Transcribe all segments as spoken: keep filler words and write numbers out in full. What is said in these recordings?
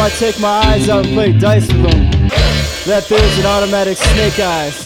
I take my eyes out and play dice with them. That there's an automatic snake eyes.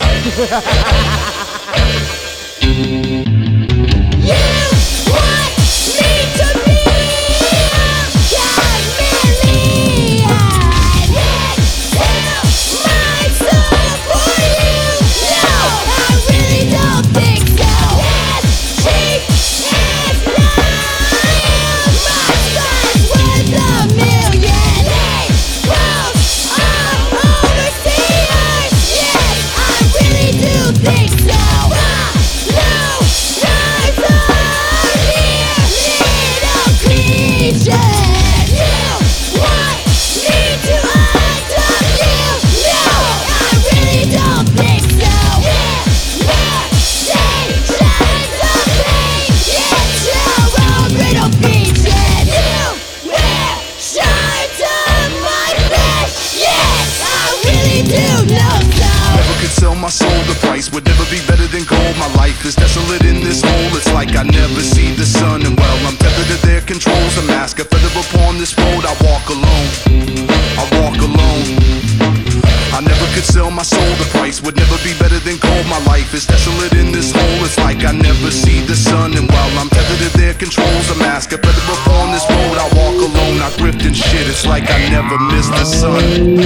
Sell my soul, the price would never be better than gold. My life is desolate in this hole. It's like I never see the sun. And well, I'm tethered to their controls. A mask, a feather upon this road. I walk alone, I walk alone. I never could sell my soul, the price would never be better than gold. My life is desolate in this hole. It's like I never see the sun. And while I'm tethered to their controls, a mask, a feather upon this road. I walk alone, I grift and shit. It's like I never miss the sun.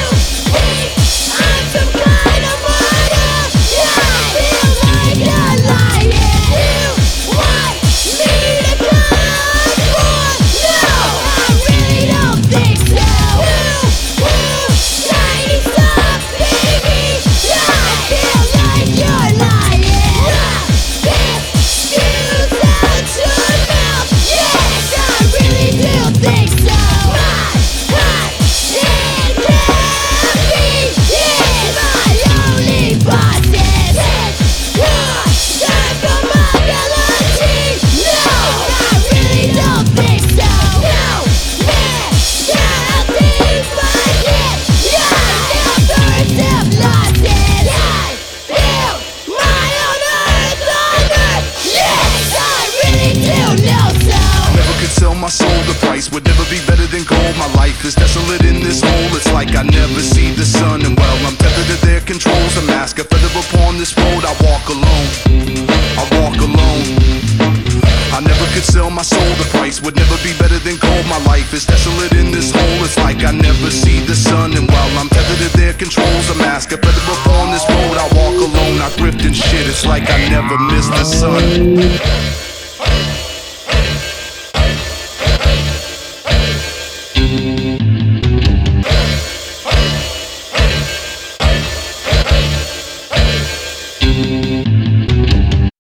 I'm some kind of martyr. I feel like a lion. You want me to come for? No, I really don't think so. Woo, woo, tiny stuff, baby. I feel like you're lying. This spewed out your mouth. Yes, I really do think so. Hot, hot, and caffeine. It's my only bosses. It's your circummobility. No, I really don't think so. No, we're healthy bucket. Yeah, now birds have lost it. I feel my own earth on earth. Yes, I really do know so. Never could sell my soul, the price would never be better than gold. My life is desolate in this hole. It's like I never see the sun. And well, I'm tethered to their controls. A mask, a feather upon this road. I walk alone, I walk alone. I never could sell my soul, the price would never be better than gold. My life is desolate in this hole. It's like I never see the sun. And while I'm tethered to their controls, a mask, a feather upon this road. I walk alone, I grift and shit. It's like I never miss the sun.